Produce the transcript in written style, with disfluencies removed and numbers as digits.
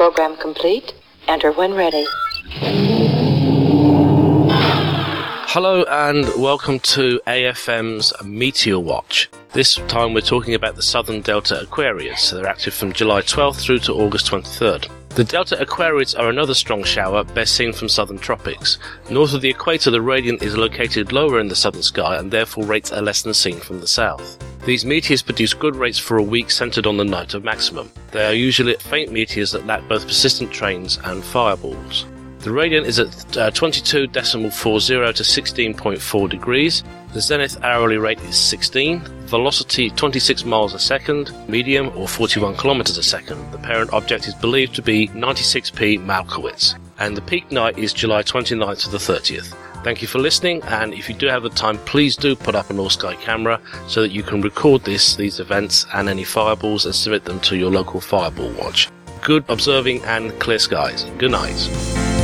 Program complete. Enter when ready. Hello and welcome to AFM's Meteor Watch. This time we're talking about the Southern Delta Aquariids. They're active from July 12th through to August 23rd. The Delta Aquariids are another strong shower, best seen from southern tropics. North of the equator, the radiant is located lower in the southern sky and therefore rates are less than seen from the south. These meteors produce good rates for a week centered on the night of maximum. They are usually faint meteors that lack both persistent trains and fireballs. The radiant is at 22.40 to 16.4 degrees. The zenith hourly rate is 16. Velocity 26 miles a second. Medium or 41 kilometers a second. The parent object is believed to be 96P Malkowitz. And the peak night is July 29th to the 30th. Thank you for listening, and if you do have the time, please do put up an all-sky camera so that you can record these events and any fireballs and submit them to your local fireball watch. Good observing and clear skies. Good night.